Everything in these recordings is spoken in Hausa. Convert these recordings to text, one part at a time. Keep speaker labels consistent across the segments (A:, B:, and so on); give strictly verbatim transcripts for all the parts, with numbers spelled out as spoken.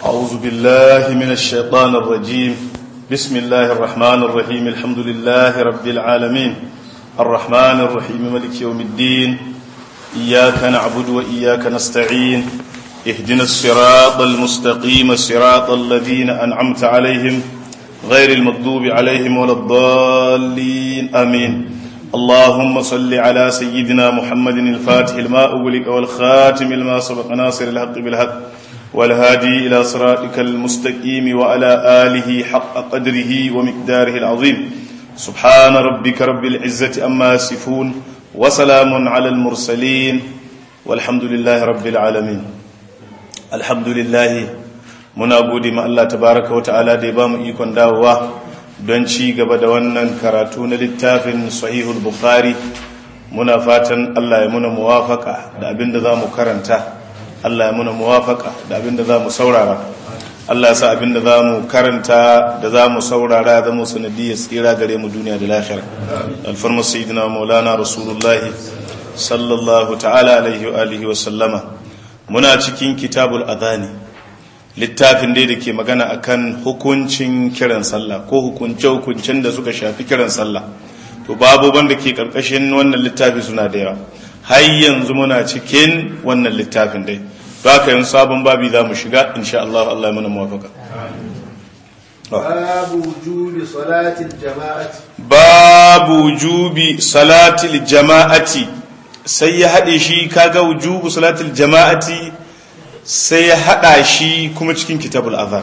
A: أعوذ بالله من الشيطان الرجيم. بسم الله الرحمن الرحيم. الحمد لله رب العالمين الرحمن الرحيم مالك يوم الدين. إياك نعبد وإياك نستعين. اهدنا الصراط المستقيم صراط الذين أنعمت عليهم غير المغضوب عليهم ولا الضالين آمين. اللهم صل على سيدنا محمد الفاتح لما أغلق والخاتم لما سبق ناصر الحق بالحق والهادي إلى صراطك المستقيم وعلى آله حق قدره ومقداره العظيم. سبحان ربك رب العزة أما يصفون وسلام على المرسلين والحمد لله رب العالمين. الحمد لله muna gode ma Allah tabaraka wa ta'ala da ya bamu ikon dawowa don ci gaba da wannan karatu na littafin Sahihul Bukhari. Muna fatan Allah ya muna muwafaka da abinda zamu karanta. Allah ya muna muwafaka da abinda za mu saurara. Allah ya sa abinda za mu karanta da za mu saurara da mu sanadiyar tsira gare mu duniya da lahira. Alfarma sayyidina Maulana Rasulullah sallallahu ta'ala alaihi wa alihi wa sallama. Muna cikin kitabul adhani, littafin dai da ke magana akan hukuncin kiran sallah ko hukunce hukuncin da suka shafi kiran sallah. To babu wanda ke karkashin wannan littafi suna da yawa. Har yanzu muna cikin wannan littafin dai. Baka yin sabon babi za mu shiga insha Allah. Allah ya mana muwafaka.
B: Babu wujubi salatil jama'ati.
A: Babu wujubi salatil jama'ati. Sai ya hade shi kaga wujubu salatil jama'ati sai ya hada shi kuma cikin kitabul adhan.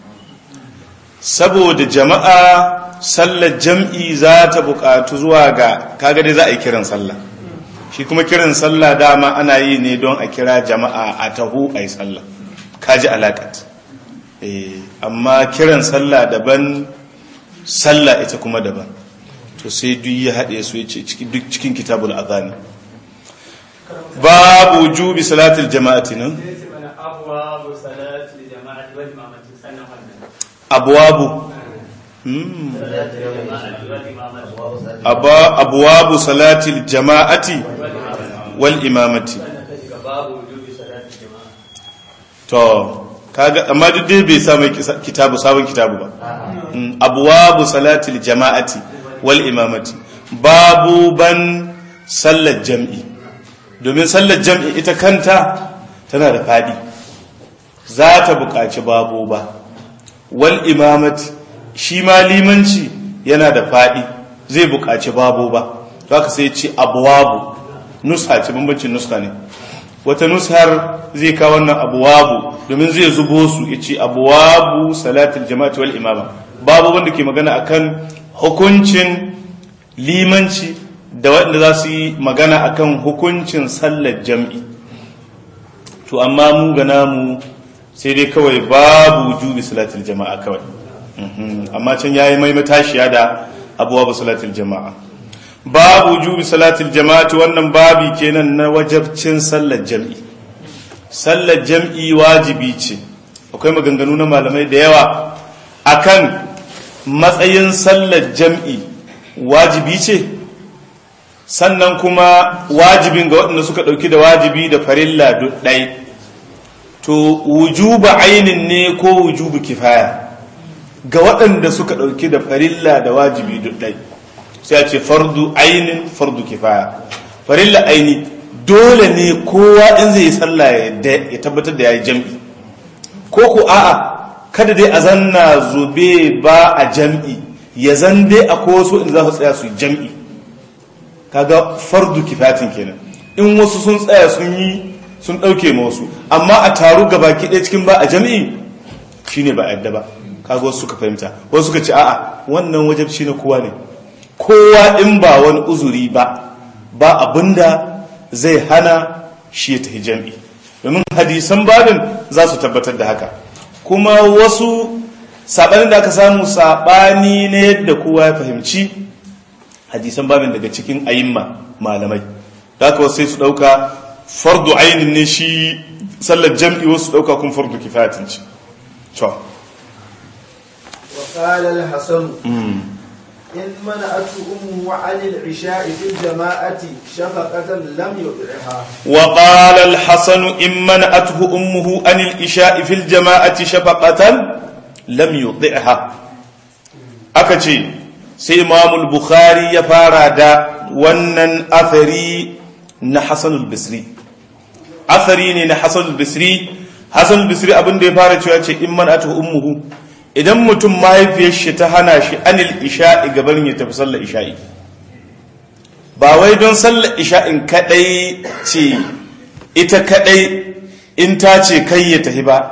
A: Saboda jama'a sallar jam'i za ta buƙatu zuwa ga kaga dai za a yi kiran sallah. Shi kuma kiran sallah dama ana yi ne don a kira jama'a a taho a yi sallah. Kaji alaƙat. Eh, amma kiran sallah daban, sallah ita kuma daban. To sai duk ya haɗe su ya ce duk cikin kitabul adhani. Babu wujubi salatul jama'ati nan. Abwabu salatul jama'ati wal imamati sannan wannan. Abwabu. Hmm. Aba abwabu salatil jama'ati wal imamati. To kaga amma duk dai bai samu kitabu sabon kitabu ba. Abwabu salatil jama'ati wal imamati. Babu ban sallar jam'i. Domin sallar jam'i ita kanta tana da fadi. Za ta buƙaci babu ba. Wal imamati shi ma limanci yana da fadi. Zai buƙaci babu ba. To haka sai ya ce abwabu. Nusa ce bambancin nuska ne. Wata nushar zai kawo wannan abwabu domin zai zubo su yace abwabu salatul jama'ati wal imama. Babu wanda ke magana akan hukuncin limanci da wanda za su yi magana akan hukuncin sallar jam'i. To amma mu ga namu sai dai kawai babu wujubi salatul jama'a kawai. Amma can yayi mai matashiya da abwabu salatul jama'a. Babu wujubi salatul jama'ati wannan babi kenan na wajibcin sallar jam'i. Sallar jam'i wajibi ce. Akwai maganganu na malamai da yawa akan matsayin sallar jam'i wajibi ce. Sannan kuma wajibin ga waɗanda suka ɗauki da wajibi da farilla duk ɗai. To wujuba ainin ne ko wujubu kifaya ga waɗanda suka ɗauki da farilla da wajibi duk ɗai. Sai a ce fardu ainin fardu kifaya. Farilla aini dole ne kowa in zai yi sallah ya tabbatar da ya yi jam'i. Ko ko a'a kada dai a zanna zube ba a jam'i ya zan dai a wasu in za su tsaya su yi jam'i. Kaga fardu kifatin kenan. In wasu sun tsaya sun yi sun ɗauke ma wasu amma a taru gabaki ɗaya cikin ba a jam'i shine ba yadda ba. Kaga wasu suka fahimta wasu suka ce a'a wannan wajibci na kowa ne. Kowa in ba wani uzuri ba ba abinda zai hana shi ya tafi jam'i domin hadisan babin za su tabbatar da haka. Kuma wasu saɓanin da aka samu saɓani ne yadda kowa ya fahimci hadisan babin daga cikin ayimma malamai da aka wasu sai su ɗauka fardu ainin ne shi sallar jam'i wasu ɗauka kun fardu kifayatin ce.
B: وقال الحسن إن منعته أمه عن العشاء في الجماعة شفقة لم يطعها.
A: وقال الحسن إن منعته أمه عن العشاء في الجماعة شفقة لم يطعها. أكتي سي إمام البخاري يفارى دا ونن أثري نحسن البصري أثري نحسن البصري حسن البصري أبن دي فارى شوية إن منعته أمه idan mutum mahaifiyar shi ta hana shi anil isha'i gabanin ya tafi sallar isha'i ba wai don sallar isha'in kadai ce ita kadai in ta ce kai ya tafi ba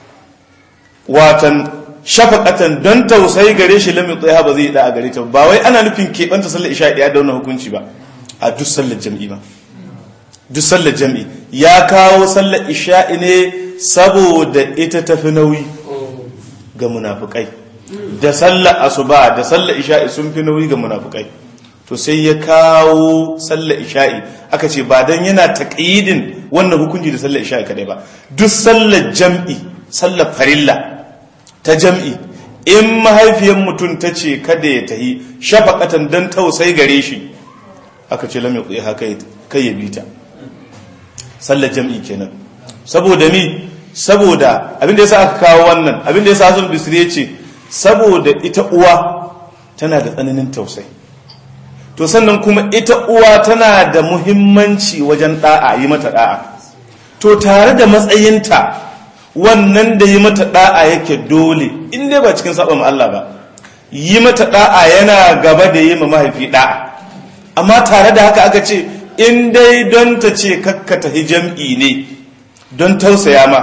A: watan shafaqatan don tausayi gare shi lamin tsaya ba zai da a gare ta ba wai ana nufin keɓanta sallar isha'i ya da wannan hukunci ba a duk sallar jam'i ba duk sallar jam'i ya kawo sallar isha'i ne saboda ita tafi nauyi ga munafukai da sallar asuba da sallar isha'i sun fi nauyi ga munafukai to sai ya kawo sallar isha'i aka ce ba dan yana taqyidin wannan hukunci da sallar isha'i kadai ba duk sallar jam'i sallar farilla ta jam'i in mahaifiyar mutum ta ce kada ya tahi shafaqatan dan tausayi gare shi aka ce lam yuqi haka kai ya bita sallar jam'i kenan saboda mi saboda abinda yasa aka kawo wannan abinda yasa Hasan Bisri yace saboda ita uwa tana da tsananin tausayi to sannan kuma ita uwa tana da muhimmanci wajen da'a yi mata da'a to tare da matsayinta wannan da yi mata da'a yake dole in dai ba cikin saba ma Allah ba yi mata da'a yana gaba da yi ma mahaifi da'a amma tare da haka aka ce in dai don ta ce kakkata hijam'i ne don tausaya ma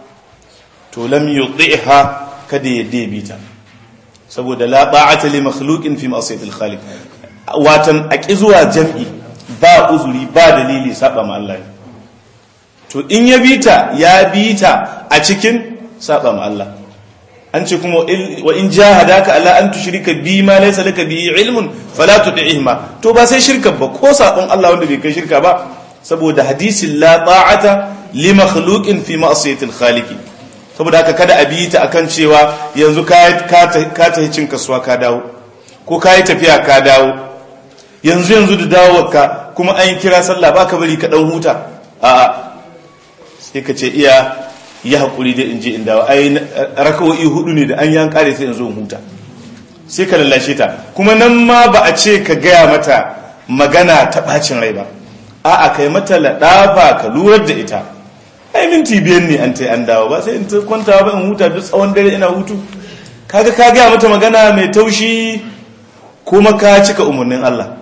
A: to lam yuti'ha kada ya debi ta saboda la ta'ata li makhluqin fi ma'siyatil khaliq watan aki zuwa jam'i ba uzuri ba dalili saba ma Allah to in ya bita ya bita a cikin saba ma Allah an ce kuma wa in jahadaka ala an tushrika bi ma laysa laka bi ilmun fala tud'ihma to ba sai shirka ba ko sabon Allah wanda bai kai shirka ba saboda hadisin la ta'ata li makhluqin fi ma'siyatil khaliq saboda haka kada a bi ta akan cewa yanzu ka ka ta cin kasuwa ka dawo ko ka yi tafiya ka dawo yanzu yanzu da dawowarka kuma an kira sallah baka bari ka dan huta a'a sai ka ce iya yi hakuri da in je in dawo ai rakawoyi hudu ne da an yan kare sai in zo in huta sai ka lallashe ta kuma nan ma ba a ce ka gaya mata magana ta bacin rai ba a'a kai mata ladafa ka lurar da ita ai minti biyan ne an tai an dawo ba sai in ta kwanta ba in huta duk tsawon dare ina hutu kaga ka gaya mata magana mai taushi kuma ka cika umarnin Allah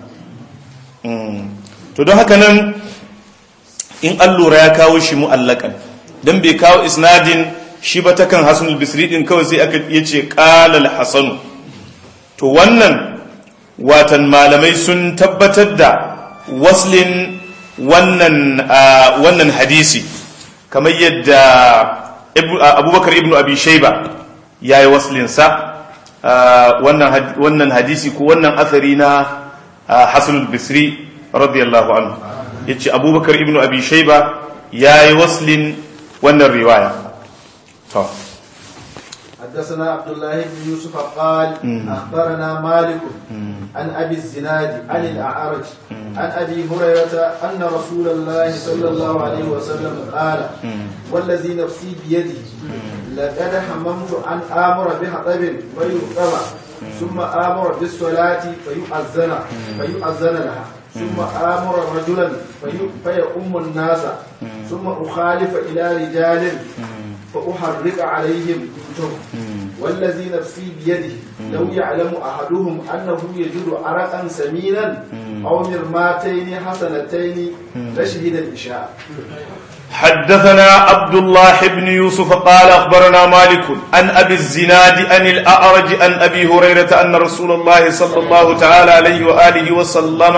A: to don haka nan in an lura ya kawo shi mu'allakan dan bai kawo isnadin shi ba ta kan Hasan al-Bisri din kawai sai aka yace qala al-Hasan to wannan watan malamai sun tabbatar da waslin wannan wannan hadisi kamar yadda Abubakar ibn Abi Shayba yayi waslin sa wannan wannan hadisi ko wannan asari na Hasan al-Bisri radiyallahu anhu yace Abubakar ibn Abi Shayba yayi waslin wannan riwaya to
B: حدثنا عبد الله بن يوسف قال أخبرنا مالك عن أبي الزناد عن الأعرج عن أبي هريرة أن رسول الله صلى الله عليه وسلم قال والذي نفسي بيده لقد هممت أن آمر بحطب فيرقم ثم آمر بالصلاة فيؤذن فيؤذن لها ثم آمر رجلا فيؤم الناس ثم أخالف إلى رجال فأحرق عليهم بيوتهم والذي نفسي بيده لو يعلم أحدهم أنه يجد عرقا سمينا أو مرماتين حسنتين لشهد الإشاء.
A: حدثنا عبد الله بن يوسف قال أخبرنا مالك عن أبي الزناد عن الأعرج عن أبي هريرة أن رسول الله صلى الله تعالى عليه وآله وسلم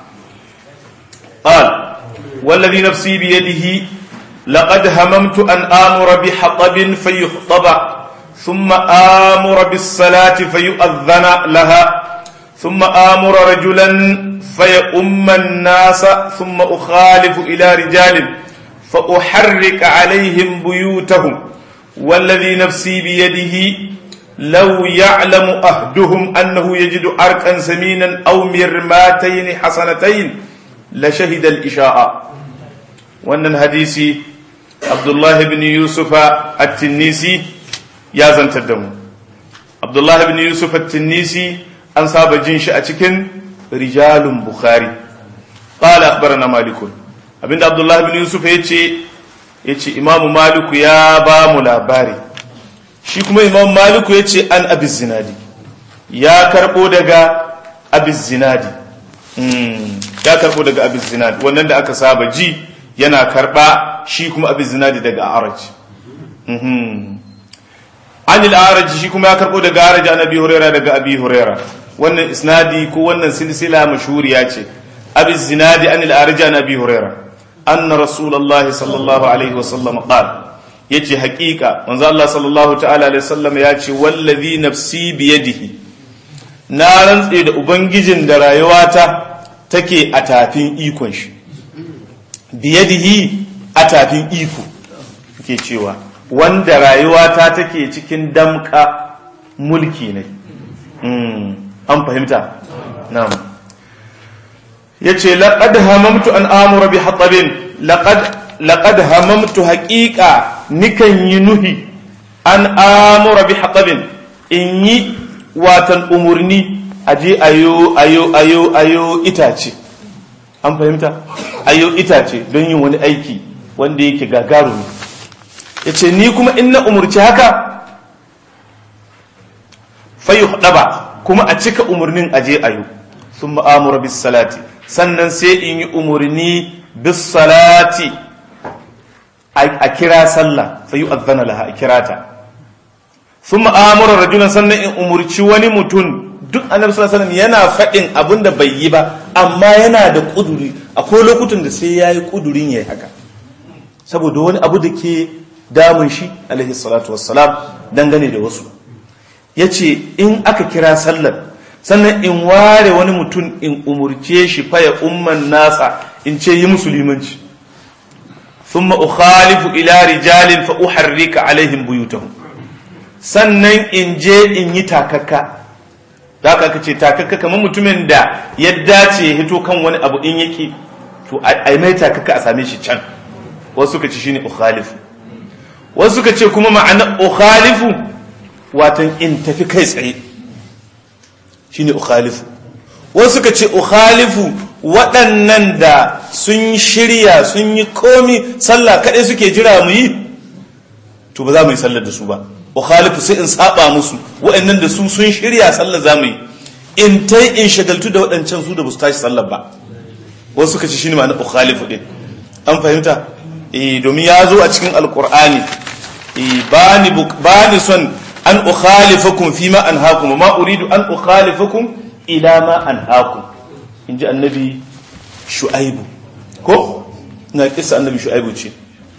A: قال والذي نفسي بيده لقد هممت أن آمر بحطب فيخطب ثم آمر بالصلاة فيؤذن لها ثم آمر رجلا فيؤم الناس ثم أخالف إلى رجال فأحرك عليهم بيوتهم والذي نفسي بيده law ya'lamu ahduhum annahu yajidu arqan saminan aw mirmatayn hasanatayn la shahida al-isha'a. wannan hadisi Abdullah ibn Yusuf at-Tinnisi ya zantar da mu. Abdullah ibn Yusuf at-Tinnisi an saba jin shi a cikin rijalun Bukhari. qala akhbarana Malik. abinda Abdullah ibn Yusuf yace yace Imam Malik ya ba mu labari, shi kuma Imam Malik yace an Abi Zinadi, ya karbo daga Abi Zinadi. mm ya karbo daga Abi Zinadi, wannan da aka saba ji yana karba, shi kuma Abi Zinadi daga A'raj. mhm an al-A'raj, shi kuma ya karbo daga A'raj an Abi Hurairah daga Abi Hurairah. wannan isnadi ko wannan silsila mashhuriya ce. Abi Zinadi an al-A'raj an Abi Hurairah anna Rasulullah sallallahu alaihi wasallam qala, yace haqiqa manzo Allah sallallahu ta'ala alaihi wasallam yace wallazi nafsi biyadihi, na rantse da ubangijin da rayuwata take a tafin ikon shi. biyadihi a tafin iko yake cewa wanda rayuwata take cikin damka mulki ne. an fahimta? na'am. yace laqad hamamtu an amura bi hatabin, laqad laqad hamamtu haqiqa nikan yi nuhi an amura bi hatabin, in yi watan umurni aje ayo ayo ayo ayo itace. an fahimta? ayo itace don yin wani aiki wanda yake gagarumi. yace ni kuma in na umurci haka fayuhdaba, kuma a cika umurnin aje ayo. thumma amura bis salati, sannan sai in yi umurni bis salati, a kira sallah, fa yu'adhana laha, a kirata. thumma amura rajulan, sannan in umurci wani mutum. duk annabi sallallahu alaihi wasallam yana faɗin abin da bai yi ba, amma yana da kuduri. akwai lokutan da sai yayi kudurin yayi haka saboda wani abu da ke damun shi alaihi salatu wassalam dangane da wasu. yace in aka kira sallar, sannan in ware wani mutum in umurce shi fa ya umman nasa, in ce yi musulmanci. thumma ukhalifu ila rijalin fa uharrika alaihim buyutahum, sannan in je in yi takakka. da aka ce takakka kamar mutumin da ya dace ya hito kan wani abu, in yake to ai mai takakka a same shi can. wasu suka ce shine ukhalifu, wasu suka ce kuma ma'ana ukhalifu watan in tafi kai tsaye shine ukhalifu. wasu suka ce ukhalifu waɗannan da sun shirya sun yi komi, sallah kaɗai suke jira mu yi, to ba za mu yi sallar da su ba. ukhalifu sai in saba musu, waɗannan da su sun shirya sallar za mu yi, in tai in shagaltu da waɗancan su da ba su tashi sallar ba. wasu suka ce shine ma'ana ukhalifu din. an fahimta? eh domin ya zo a cikin alqur'ani, eh bani bani son an ukhalifakum fima anhaakum ma uridu an ukhalifakum ila ma anhaakum, inji annabi shu'aibu ko na kissa annabi shu'aibu ce,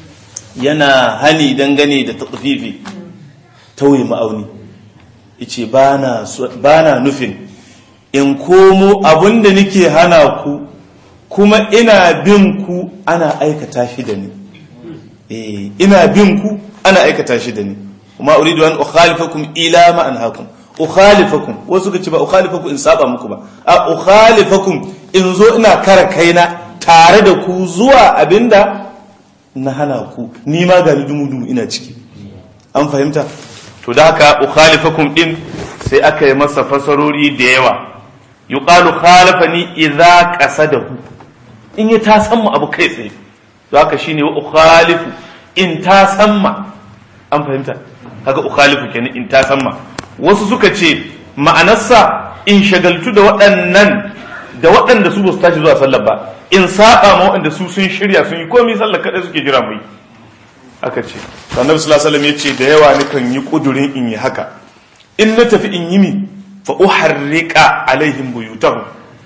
A: yana hani dangane da tatfifi, tauye ma'auni. yace bana bana nufin in komo abinda nake hana ku kuma ina bin ku ana aikata shi da ni. eh ina bin ku ana aikata shi da ni. kuma uridu an ukhalifakum ila ma anhaakum. ukhalifakum wasu kace ba ukhalifakum in saba muku ba, a ukhalifakum in zo ina kare kaina tare da ku zuwa abinda na hana ku, ni ma ga dumu-dumu ina ciki. an fahimta? to da haka ukhalifakum din sai aka yi masa fasarori da yawa. yuqalu khalafani idza qasadahu, in ya ta samma abu kai tsaye, to haka shine wa ukhalifu in ta samma. an fahimta? kaga ukhalifu kenan in ta samma. wasu suka ce ma'anarsa in shagaltu da waɗannan da waɗanda su ba su tashi zuwa sallar ba, in saba ma waɗanda su sun shirya sun yi komai sallar kaɗai suke jira mu yi. aka ce annabi sallallahu alaihi wasallam yace da yawa nikan yi kudurin in yi haka, in na tafi in yi mi fa uharriqa alaihim buyutahum,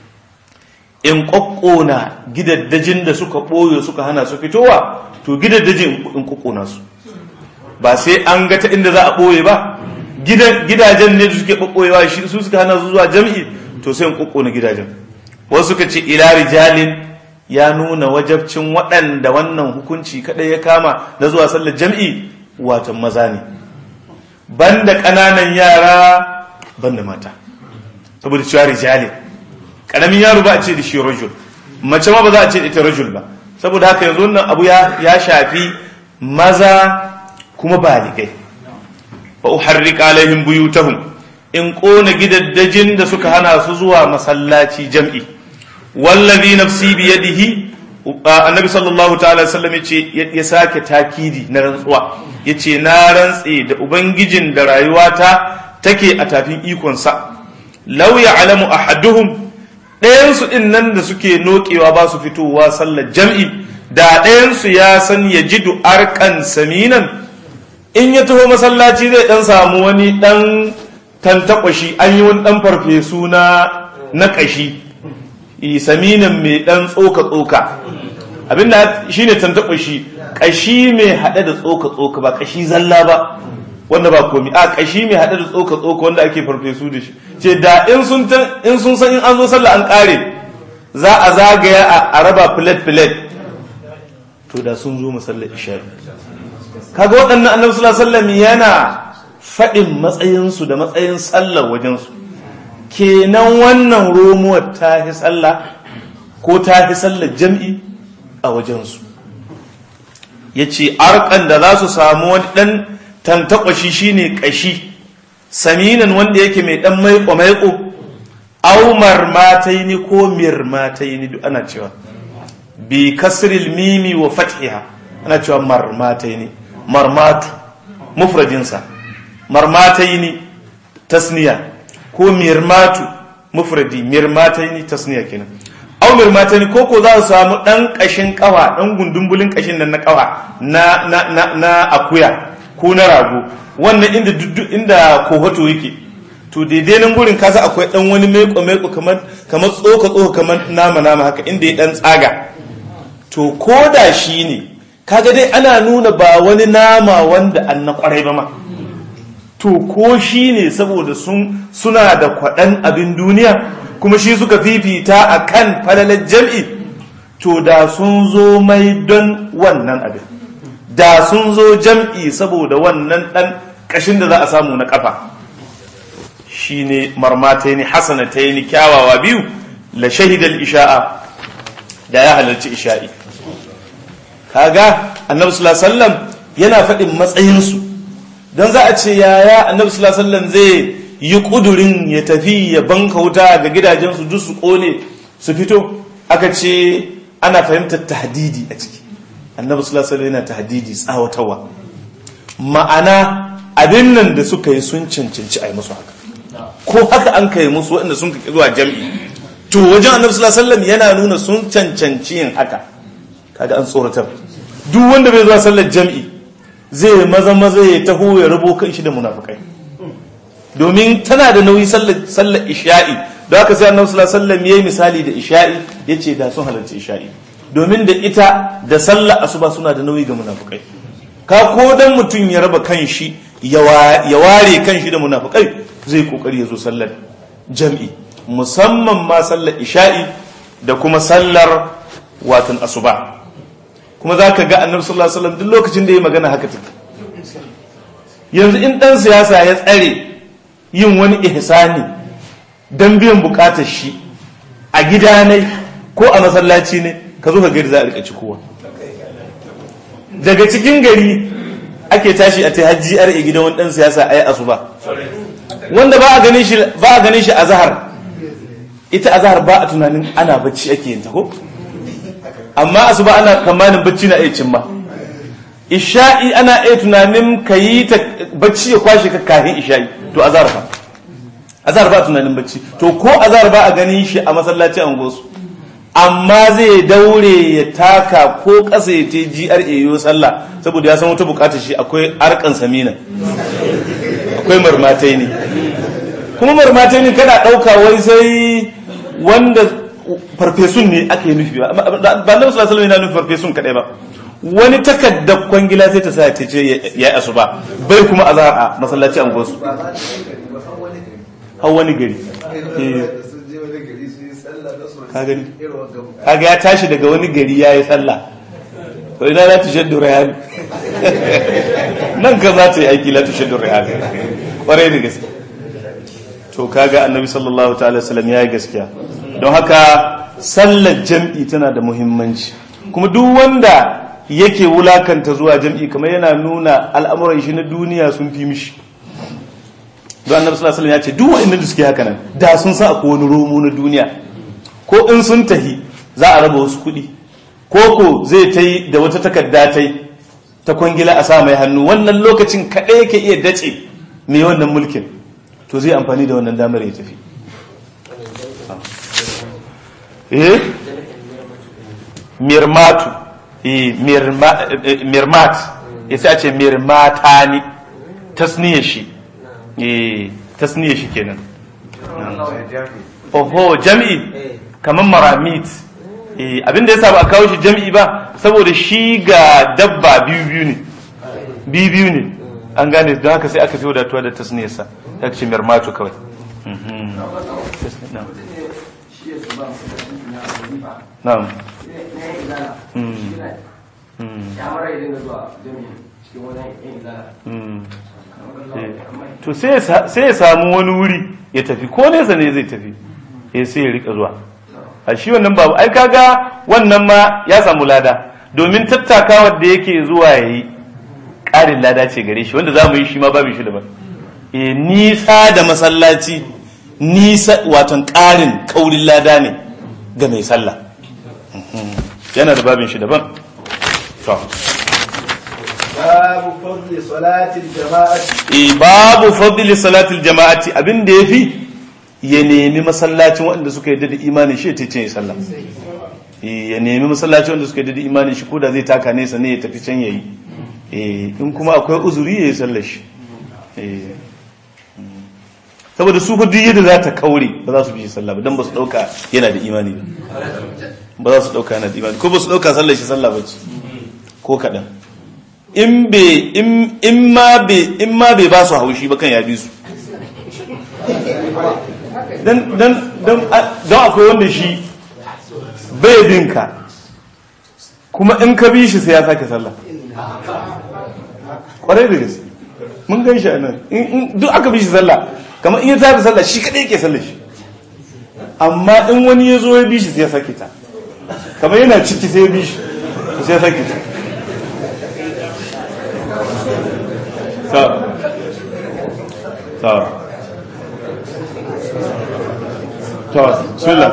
A: in kokkona gidaddajin da suka boye suka hana su fitowa, to gidaddajin in kokkona su. ba sai an ga ta inda za a boye ba, gidajen ne da suke kokkoyewa shi su suka hana su zuwa jami'i, to sai in kokkona gidajen. wasu suka ce ila rijalin ya nuna wajabcin waɗanda wannan hukunci kaɗai ya kama na zuwa sallar jam'i watan maza ne, banda ƙananan yara banda mata saboda cewa rijali ƙaramin yaro ba a ce da shi rajul mace ma ba za a ce da ita rajul ba saboda haka yanzu wannan abu ya shafi maza kuma baligai fa uharriqa alaihim buyutahum in ƙona gidaddajin da suka hana su zuwa masallaci jam'i wallazi nafsi biyadihi annabi sallallahu ta'ala sallam yace ya sake takidi na rantsuwa yace na rantse da ubangijin da rayuwata take a tafin ikon sa law ya'lamu ahaduhum ɗayan su din nan da suke nokewa ba su fitowa sallar jam'i da ɗayan su ya san yajidu arqan saminan in ya taho masallaci zai dan samu wani dan tantakwashi an yi wani dan farfesu na na kashi saminan mai dan tsoka tsoka abinda shine tantakwashi kashi mai hade da tsoka tsoka ba kashi zalla ba wanda ba komi a kashi mai hade da tsoka tsoka wanda ake farfesu da shi ce da in sun in sun san in an zo sallah an kare za a zagaya a raba plate plate to da sun zo masallar isha kaga waɗannan annabi sallallahu alaihi wasallam yana faɗin matsayinsu da matsayin sallar wajensu kenan wannan romuwar ta fi sallah ko ta fi sallar jam'i a wajensu ya ce arkan da za su samu wani ɗan tantakwashi shine ƙashi saminan wanda yake mai ɗan maiko-maiko aumar mataini ko mirmataini duk ana cewa bi kasril mimi wa fathiha ana cewa marmataini marmatu mufradinsa marmataini tasniya ko mirmatu mufradi mirmataini tasniya kenan aw mirmataini ko ko za su samu dan kashin kawa dan gundumbulin kashin nan na kawa na na na, na akuya ko na rago wannan inda duddu inda kohoto yake to daidai nan gurin kasa akwai dan wani meko meko kamar kamar tsoka tsoka kamar nama nama haka inda ya dan tsaga to koda shi ne kaga dai ana nuna ba wani nama wanda an na kwarai ba ma to ko shi ne saboda sun suna da kwaɗan abin duniya kuma shi suka fifita a kan falalar jam'i to da sun zo mai don wannan abin da sun zo jam'i saboda wannan ɗan ƙashin da za a samu na ƙafa shi ne marmatai ne hasanatai ne kyawawa biyu la shahidal isha'a da ya halarci isha'i kaga annabi sallallahu alaihi wasallam yana faɗin matsayinsu don za a ce yaya annabi sallallahu alaihi wasallam zai yi kudurin ya tafi ya banka wuta ga gidajensu duk su kone su fito aka ce ana fahimtar tahdidi a ciki annabi sallallahu alaihi wasallam yana tahdidi tsawatawa ma'ana abin nan da suka yi sun cancanci a yi musu haka ko haka an kai musu waɗanda sun kaki zuwa jam'i to wajen annabi sallallahu alaihi wasallam yana nuna sun cancanci yin haka kaga an tsoratar duk wanda bai zuwa sallar jam'i zai maza maza ya taho ya rabo kan shi da munafikai domin tana da nauyi sallar sallar isha'i da haka sai annabi sallallahu alaihi wasallam yayi misali da isha'i yace da sun halarci isha'i domin da ita da sallar asuba suna da nauyi ga munafikai ka ko dan mutun ya raba kan shi ya ware kan shi da munafikai zai kokari ya zo sallar jam'i musamman ma sallar isha'i da kuma sallar watan asuba kuma za ka ga annabi sallallahu alaihi wasallam duk lokacin da ya magana haka take yanzu in dan siyasa ya tsare yin wani ihsani dan biyan bukatar shi a gida ne ko a masallaci ne ka zo ka gari za a rika ci kowa daga cikin gari ake tashi a tai hajji a gidan wani dan siyasa ayi asuba wanda ba a ganin shi ba a ganin shi azhar ita azhar ba a tunanin ana bacci ake yin ta ko amma asuba ana kamanin bacci na iya cimma isha'i ana iya tunanin kayi ta bacci ya kwashe ka kafin isha'i to azhar fa azhar ba tunanin bacci to ko azhar ba a ganin shi a masallaci an gosu amma zai daure ya taka ko kasa ya te G R A yo sallah saboda ya san wata bukatar shi akwai arkan samina akwai marmatai ne kuma marmatai ne kada dauka wai sai wanda farfesun ne ake nufi ba ba da sallallahu alaihi wasallam yana nufi farfesun kadai ba wani takaddar kwangila sai ta sa ta ce yayi asuba bai kuma azhar a masallaci an gosu har wani gari kaga ya tashi daga wani gari yayi sallah to ina la tushaddu rihal nan ka za ta yi aiki la tushaddu rihal kwarai da gaske. To kaga annabi sallallahu ta'ala sallam ya yi gaskiya. Don haka sallar jam'i tana da muhimmanci, kuma duk wanda yake wulakanta zuwa jam'i kamar yana nuna al'amuran shi na duniya sun fi mishi. Don annabi sallallahu alaihi wasallam ya ce duk wanda da suke haka nan da sun sa akwai wani romo na duniya, ko in sun tahi za a raba wasu kuɗi, ko ko zai ta yi da wata takarda ta yi ta kwangila a sa mai hannu, wannan lokacin kaɗai yake iya dace mai wannan mulkin, to zai amfani da wannan damar ya tafi. eh mirmatu eh mirmat ya sai a ce mirmatani tasniya shi eh tasniya shi kenan. oho jam'i kaman maramit. eh abinda yasa ba a kawo shi jam'i ba saboda shi ga dabba biyu biyu ne biyu biyu ne an gane, don haka sai aka fi wadatuwa da tasniyarsa ta ce mirmatu kawai. na'am to sai ya samu wani wuri ya tafi, ko nesa ne zai tafi eh sai ya rika zuwa a shi wannan babu. ai kaga wannan ma ya samu lada, domin tattakawar da yake zuwa yayi ƙarin lada ce gare shi, wanda za mu yi shi ma babu shi daban. e nisa da masallaci nisa watan ƙarin kaurin lada ne ga mai sallah, yana da babin shi daban.
B: babu fadli salatil jama'ati
A: e babu fadli salatil jama'ati, abin da yafi ya nemi masallacin waɗanda suka yi da imanin shi ta ce sallah. e ya nemi masallacin waɗanda suka yi da imanin shi, ko da zai taka nesa ne ya tafi can yayi. e in kuma akwai uzuri ya yi sallar shi. e saboda su fa duk yadda za ta kaure ba za su bi sallah ba, dan ba su dauka yana da imani ba ba za su dauka yana da imani, ko ba su dauka sallar shi sallah bace ko kadan. in be in in ma be in ma be ba su haushi ba kan ya bi su. dan dan dan dan akwai wanda shi bai binka, kuma in ka bi shi sai ya sake sallah. kwarai da gaske mun gan shi anan, in duk aka bi shi sallah kamar in ya tafi sallah shi kadai yake sallah shi, amma in wani ya zo ya bi shi sai ya sake ta, kamar yana ciki sai ya bi shi sai ya sake ta. sa sa to bismillah.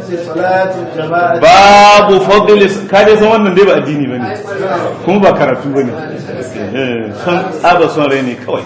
A: babu fadli, ka dai san wannan dai ba addini bane kuma ba karatu bane, eh san tsaba son rai ne kawai.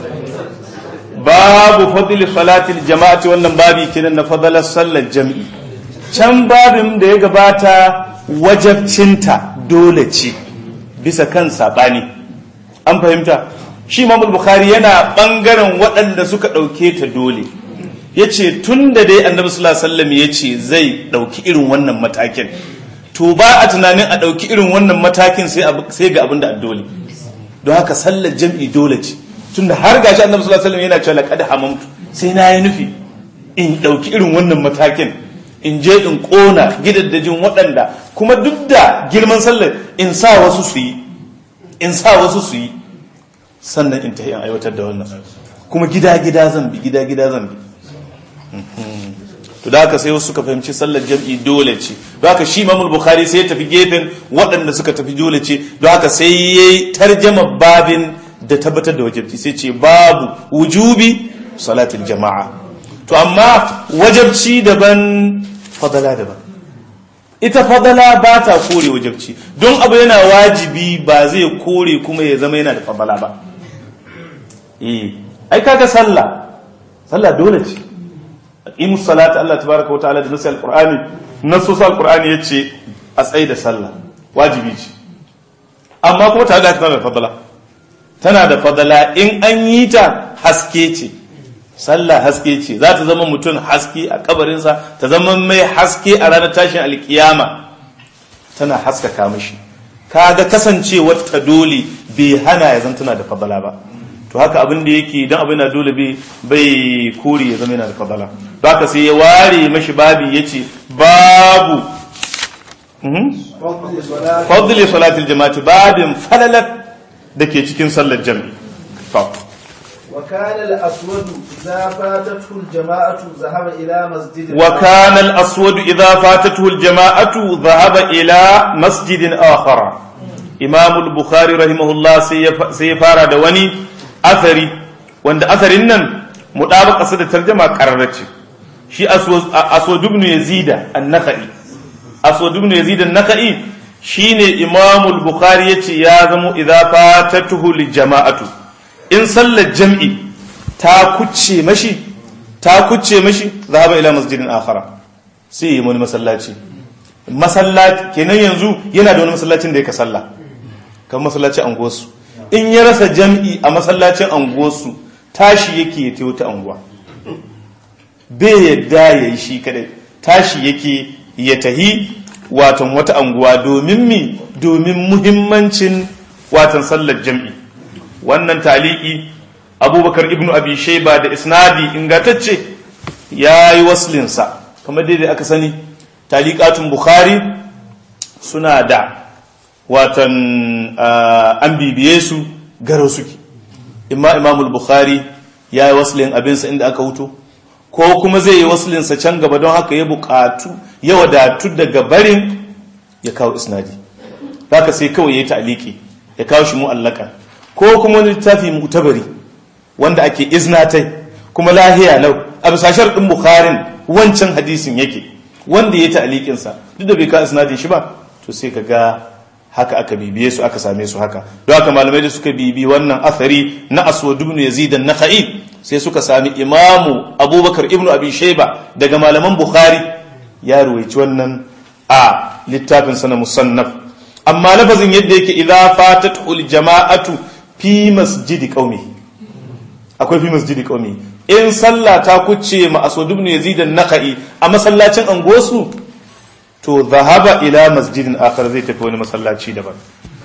A: babu fadli salatil jama'ati, wannan babi kenan na fadalar sallar jami'i. can babin da ya gabata wajabcinta dole ce bisa kan sabani, an fahimta. shi Imam Bukhari yana bangaren waɗanda suka ɗauke ta dole, yace tunda dai Annabi sallallahu alaihi wasallam yace zai ɗauki irin wannan matakin, to ba a tunanin a ɗauki irin wannan matakin sai sai ga abin da dole. don haka sallar jami'i dole ce, tunda har gashi Annabi sallallahu alaihi wasallam yana cewa laqad hamamtu, sai na yi nufi in dauki irin wannan matakin, in je in kona gidaddajin waɗanda kuma duk da girman sallar in sa wasu su yi in sa wasu su yi sannan in tayi in aiwatar da wannan, kuma gida gida zan bi gida gida zan bi. to da haka sai wasu suka fahimci sallar jam'i dole ce, don haka shi Imam Bukhari sai ya tafi gefen waɗanda suka tafi dole ce, don haka sai yayi tarjama babin da tabbatar da wajibci, sai ce babu wujubi salatul jama'a. to amma wajibci daban fadala daban. ita fadala ba ta kore wajibci, don abu yana wajibi ba zai kore kuma ya zama yana da fadala ba. eh ai kaga sallah sallah dole ce. aqimus salata, Allah tabaaraka wa ta'ala da nasu alqur'ani nasu alqur'ani yace a tsaye da sallah wajibi ce, amma kuma ta ga tana da fadala tana da fadala in an yi ta haske ce. sallah haske ce, za ta zama mutum haske a kabarinsa, ta zama mai haske a ranar tashin alkiyama, tana haskaka mishi. kaga kasancewar ta dole bai hana ya zan tana da fadala ba. to haka abin da yake don abin na dole bai kore ya zama yana da fadala. don haka sai ya ware mashi babi ya ce babu fadli salatil jama'ati babin falalat dake cikin sallar jami'i
B: وكان الأسود إذا فاتته الجماعة ذهب إلى مسجد
A: وكان الأسود إذا فاتته الجماعة ذهب إلى مسجد آخر إمام البخاري رحمه الله سيفار دواني أثري وند أثرنا مطابق أسد الترجمة قررت شي أسود بن يزيد النخعي أسود بن يزيد النخعي شين إمام البخاري يازم إذا فاتته الجماعة in sallar jam'i ta kucce mashi ta kucce mashi zahaba ila masjidin akhara sai yi wani masallaci masallaci kenan yanzu yana da wani masallacin da yake sallah kan masallacin anguwarsu in ya rasa jam'i a masallacin anguwarsu tashi yake ya tayo ta anguwa bai yadda yayi shi kadai tashi yake ya tahi watan wata anguwa domin mi domin muhimmancin watan sallar jam'i wannan taliki abubakar ibnu abi shayba da isnadi ingantacce yayi waslinsa kamar dai aka sani taliqatun bukhari suna da watan an bibiye su garo suke imma imamul bukhari yayi waslin abinsa inda aka huto ko kuma zai yi waslinsa can gaba don haka ya buƙatu ya wadatu daga barin ya kawo isnadi haka sai kawai yayi taliki ya kawo shi mu'allaka ko kuma wani littafi mu'tabari wanda ake iznatai kuma lahiya lau a bisa sharɗin bukharin wancan hadisin yake wanda ya ta'liqin sa duk da bai ka isnadin shi ba to sai ka ga haka aka bibiye su aka same su haka don haka malamai da suka bibi wannan athari na aswad ibn yazid an-nakhai sai suka sami imamu abubakar ibn abi shayba daga malaman bukhari ya ruwaici wannan a littafin sa na musannaf amma lafazin yadda yake idza fatatul jama'atu fi masjidi qaumi akwai fi masjidi qaumi in sallah ta kuce ma aswad ibn yazid an-nakhai a masallacin angosu to zahaba ila masjidin akhar zai tafi wani masallaci daban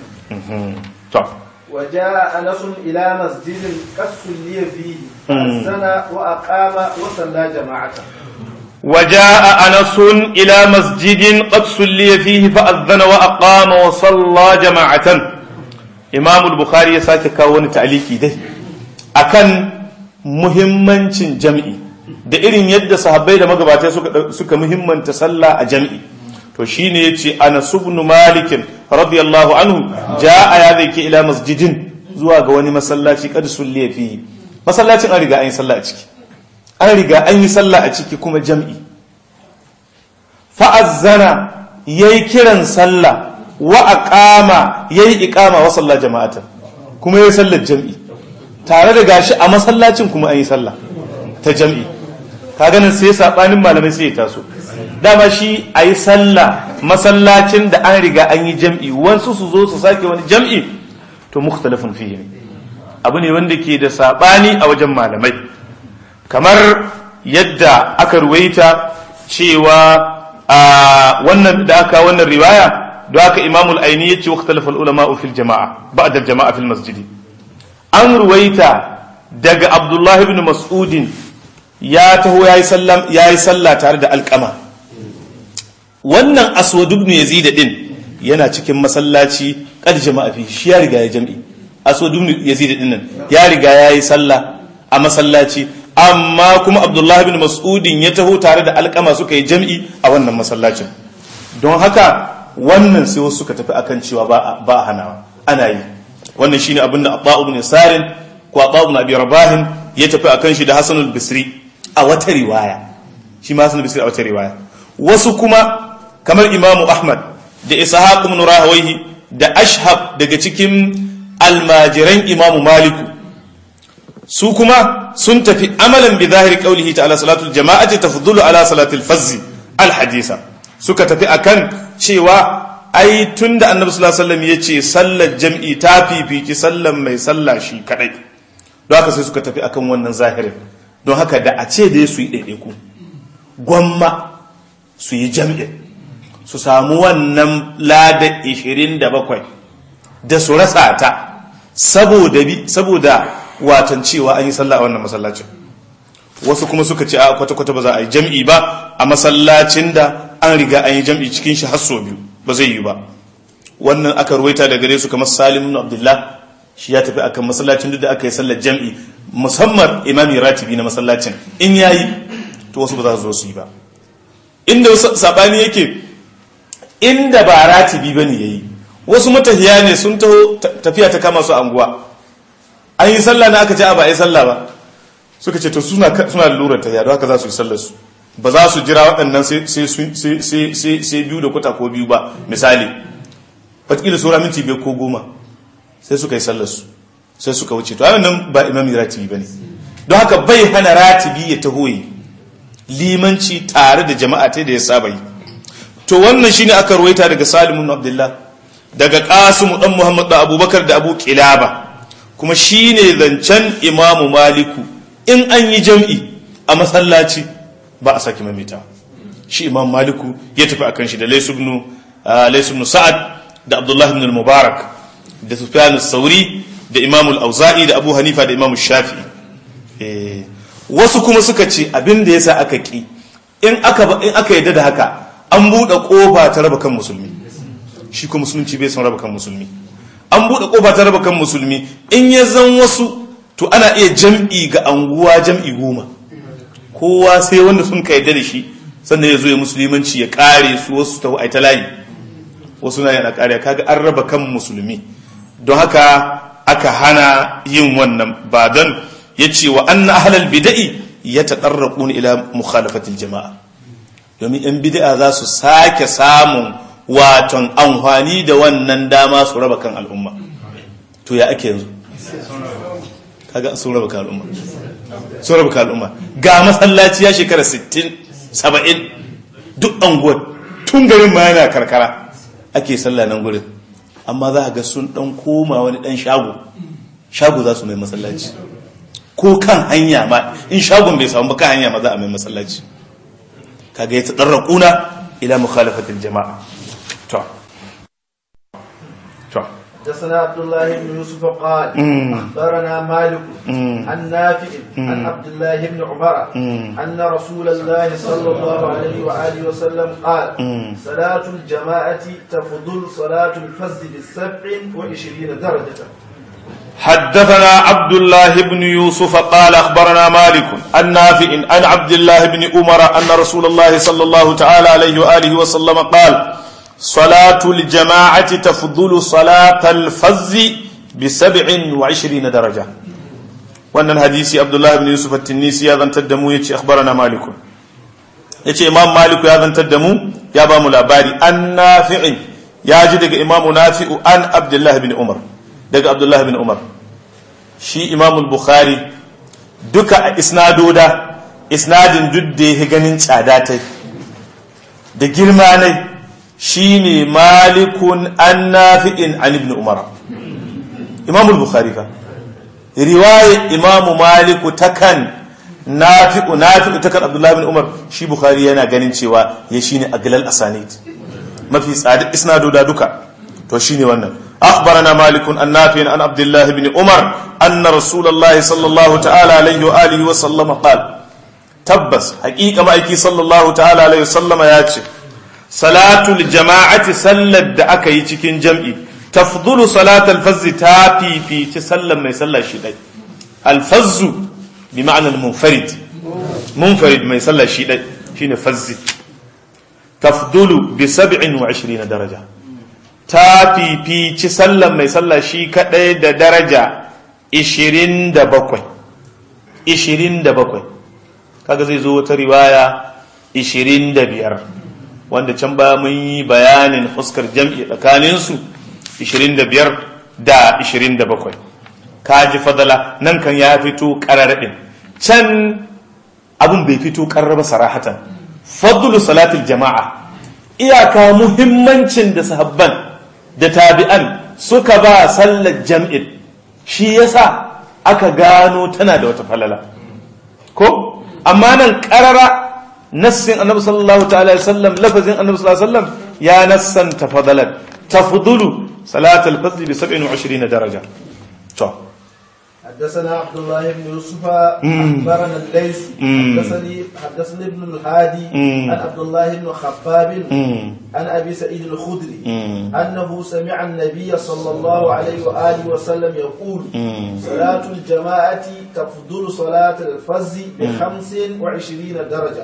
A: to
B: وجاء أنس إلى مسجد قد صلي فيه فأذن وأقام وصلى جماعة
A: وجاء أنس إلى مسجد قد صلي فيه فأذن وأقام وصلى جماعة إمام البخاري يساك كون تعليقي ده أكن muhimmancin jam'i da irin yadda sahabbai da magabata suka suka muhimmanta sallah a jam'i to shine yace Anas ibn Malik radiyallahu anhu jaa ya zai ila masjidin zuwa ga wani masallaci kad sulliya fi masallacin an riga an yi sallah a ciki an riga an yi sallah a ciki kuma jam'i fa azzana yayi kiran sallah wa aqama yayi iqama wa salla jama'atan kuma yayi sallar jam'i tare da gashi a masallacin kuma an yi sallah ta jam'i ka ganin sai sabanin malamai sai ya taso dama shi a yi sallah masallacin da an riga an yi jam'i wansu su zo su sake wani jam'i to mukhtalafin fihi ne abu ne wanda ke da sabani a wajen malamai kamar yadda aka ruwaita cewa a wannan da aka wannan riwaya da aka imamul aini yace waqtalafa ulama fil jama'a ba'da al jama'a fil masjid an ruwaita daga abdullahi ibn mas'udin ya taho yayi sallam yayi sallah tare da alqama wannan aswad ibn yazid din yana cikin masallaci kad jama'a fi shi ya riga ya jam'i aswad ibn yazid din nan ya riga yayi sallah a masallaci amma kuma abdullahi ibn mas'udin ya taho tare da alqama suka yi jam'i a wannan masallacin don haka wannan sai wasu suka tafi akan cewa ba ba hanawa ana yi wannan shine abinda Abba ibn Sarin ko Abba ibn Abi Rabah ya tafi akan shi da Hasan al-Basri a wata riwaya shi ma Hasan al-Basri a wata riwaya wasu kuma kamar Imam Ahmad da Ishaq ibn Rahawayhi da Ashhab daga cikin almajiran Imam Malik su kuma sun tafi amalan bi zahiri qawlihi ta'ala salatul jama'ati tafdulu ala salatil fazz al-hadisa suka tafi akan cewa ai tunda annabi sallallahu alaihi wasallam yace sallar jam'i ta fifici sallar mai sallah shi kadai don haka sai suka tafi akan wannan zahirin don haka da a ce dai su yi daidaiku gwamma su yi jam'i su samu wannan lada ishirin da bakwai da su rasa ta saboda bi saboda watan cewa an yi sallah a wannan masallacin wasu kuma suka ce a kwata-kwata ba za a yi jam'i ba a masallacin da an riga an yi jam'i cikin shi har sau biyu ba zai yi ba. Wannan aka ruwaita da gare su kamar Salim ibn Abdullah shi ya tafi akan masallacin duk da aka yi sallar jam'i musamman imami ratibi na masallacin in yayi to wasu ba za su zo su yi ba. Inda sabani yake inda ba ratibi bane yayi wasu matahiya ne sun taho tafiya ta kama su anguwa an yi sallah na aka ce a ba yi sallah ba suka ce to suna suna lura tahiya don haka za su yi sallar su ba za su jira waɗannan sai biyu da kwata ko biyu ba misali wataƙila saura minti biyar ko goma sai suka yi sallarsu sai suka wuce to nan ba imami ratibi ba ne don haka bai hana ratibi ya taho yi limanci tare da jama'a ta da ya saba yi. To wannan shine aka ruwaita daga Salim ibn Abdullah daga Qasim dan Muhammad da Abubakar da Abu Qilaba kuma shine zancen Imam Maliku in an yi jam'i a masallaci ba a saki mamita shi Imam Maliku ya tafi akan shi da Lays ibn Lays ibn Sa'ad da Abdullah ibn al-Mubarak da Sufyan al-Thawri da Imam al-Auza'i da Abu Hanifa da Imam Shafi'i. Eh wasu kuma suka ce abin da yasa aka ki in aka in aka yadda da haka an bude kofa ta raba kan musulmi shi kuma musulunci bai son raba kan musulmi an bude kofa ta raba kan musulmi in ya zan wasu to ana iya jam'i ga anguwa jam'i goma kowa sai wanda sun ka yadda da shi sannan ya zo ya musulmanci ya kare su wasu ta aita layi wasu na yana kare kaga an raba kan musulmi don haka aka hana yin wannan ba don ya ce wa anna ahlal bid'i ya taɗarraƙun ila mukhalafatil jama'a domin yan bid'a za su sake samun waton amfani da wannan dama su raba kan al'umma to ya ake yanzu kaga sun raba kan al'umma sun raba kan al'umma ga masallaci ya shekara sittin saba'in duk anguwar tun garin ma yana karkara ake sallah nan gurin amma za ga sun dan koma wani dan shago shago za su mai masallaci ko kan hanya ma in shagon bai samu ba kan hanya ma za a mai masallaci kaga ya tadarraquna ila mukhalafatil jama'a to to
B: حدثنا عبد الله بن يوسف قال أخبرنا مالك عن نافع عن عبد الله بن عمر أن رسول الله صلى الله عليه وآله وسلم قال صلاة الجماعة تفضل صلاة الفجر بسبع وعشرين درجة.
A: حدثنا عبد الله بن يوسف قال أخبرنا مالك عن نافع عن عبد الله بن عمر أن رسول الله صلى الله تعالى عليه وآله وسلم قال صلاة الجماعة تفضل صلاة الفز بسبع وعشرين درجة. وأن الحديث عبد الله بن يوسف التنيسي هذا تدمو يتي أخبرنا مالك يتي إمام مالك هذا تدمو يا بام الأباري النافع ياجد إمام نافع عن عبد الله بن عمر دق عبد الله بن عمر شي إمام البخاري دك إسنادو دا إسناد جد هجنين شاداتي da girma ne shine malikun annafi'in an ibn umar imam al-bukhari fa riwaya imam maliku takan nafi'u nafi'u takan abdullah ibn umar shi bukhari yana ganin cewa ya shine aglal asanid mafi tsada isnadu da duka to shine wannan akhbarana malikun annafi'in an abdullah ibn umar anna rasulullahi sallallahu ta'ala alayhi wa alihi wa sallama qala tabbas haqiqa ma'aiki sallallahu ta'ala alayhi wa sallama yace salatul jama'ati sallar da aka yi cikin jam'i tafdulu salatul fazzi ta fifici sallar mai sallar shi dai alfazzu bi ma'anar munfarid munfarid mai sallar shi dai shine fazzi tafdulu bi sab'in wa ishirina daraja ta fifici sallar mai sallar shi kadai da daraja ishirin da bakwai ishirin da bakwai kaga zai zo wata riwaya ishirin da biyar wanda can ba mun yi bayanin fuskar jam'i tsakaninsu ishirin da biyar da ishirin da bakwai kaji fadala nan kan ya fito ƙararraɗin can abin bai fito ƙarraba sarahatan fadlu salatul jama'a iyaka muhimmancin da sahabban da tabi'an suka ba sallar jam'in shi yasa aka gano tana da wata falala ko amma nan ƙarara nassin annabi sallallahu ta'ala alaihi wasallam lafazin annabi sallallahu alaihi wasallam ya nassan tafadalan tafdulu salatul fajr bi sab'in wa ishirina daraja to
B: حدثنا عبد الله بن يوسف أخبرنا الليث حدثني حدثني ابن الهادي عن عبد الله بن خباب عن أبي سعيد الخدري أنه سمع النبي صلى الله عليه وآله وسلم يقول صلاة الجماعة تفضل صلاة الفز بخمس وعشرين درجة.